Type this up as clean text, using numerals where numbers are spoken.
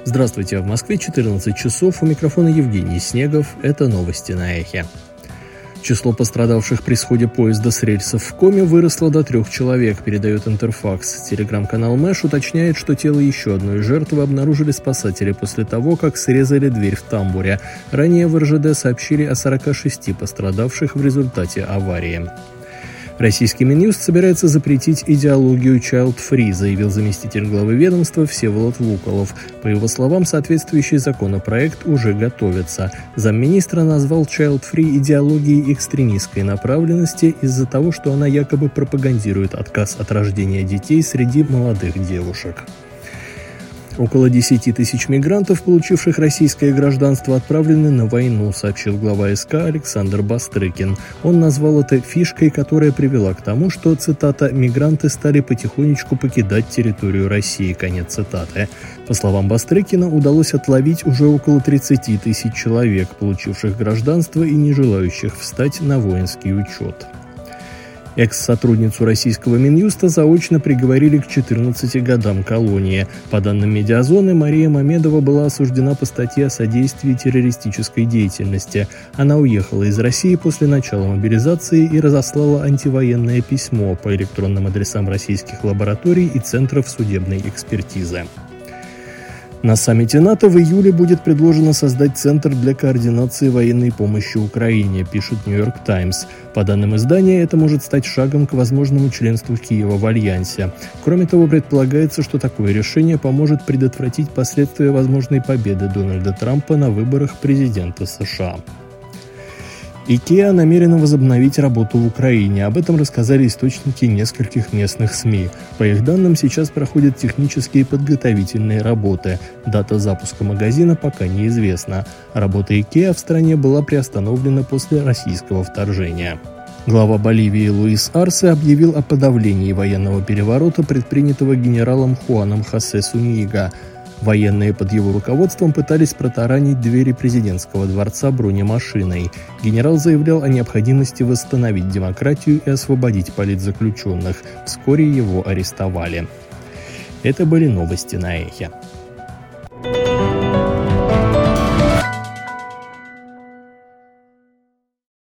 Здравствуйте, в Москве 14 часов, у микрофона Евгений Снегов, это новости на Эхе. Число пострадавших при сходе поезда с рельсов в Коми выросло до 3 человек, передает Интерфакс. Телеграм-канал Мэш уточняет, что тело еще одной жертвы обнаружили спасатели после того, как срезали дверь в тамбуре. Ранее в РЖД сообщили о 46 пострадавших в результате аварии. Российский Минюст собирается запретить идеологию child-free, заявил заместитель главы ведомства Всеволод Вуколов. По его словам, соответствующий законопроект уже готовится. Замминистра назвал child-free идеологией экстремистской направленности из-за того, что она якобы пропагандирует отказ от рождения детей среди молодых девушек. Около 10 тысяч мигрантов, получивших российское гражданство, отправлены на войну, сообщил глава СК Александр Бастрыкин. Он назвал это фишкой, которая привела к тому, что, цитата, «мигранты стали потихонечку покидать территорию России», конец цитаты. По словам Бастрыкина, удалось отловить уже около 30 тысяч человек, получивших гражданство и не желающих встать на воинский учет. Экс-сотрудницу российского Минюста заочно приговорили к 14 годам колонии. По данным «Медиазоны», Мария Мамедова была осуждена по статье о содействии террористической деятельности. Она уехала из России после начала мобилизации и разослала антивоенное письмо по электронным адресам российских лабораторий и центров судебной экспертизы. На саммите НАТО в июле будет предложено создать Центр для координации военной помощи Украине, пишет «Нью-Йорк Таймс». По данным издания, это может стать шагом к возможному членству Киева в Альянсе. Кроме того, предполагается, что такое решение поможет предотвратить последствия возможной победы Дональда Трампа на выборах президента США. IKEA намерена возобновить работу в Украине. Об этом рассказали источники нескольких местных СМИ. По их данным, сейчас проходят технические подготовительные работы. Дата запуска магазина пока неизвестна. Работа IKEA в стране была приостановлена после российского вторжения. Глава Боливии Луис Арсе объявил о подавлении военного переворота, предпринятого генералом Хуаном Хосе Суньига. Военные под его руководством пытались протаранить двери президентского дворца бронемашиной. Генерал заявлял о необходимости восстановить демократию и освободить политзаключенных. Вскоре его арестовали. Это были новости на Эхе.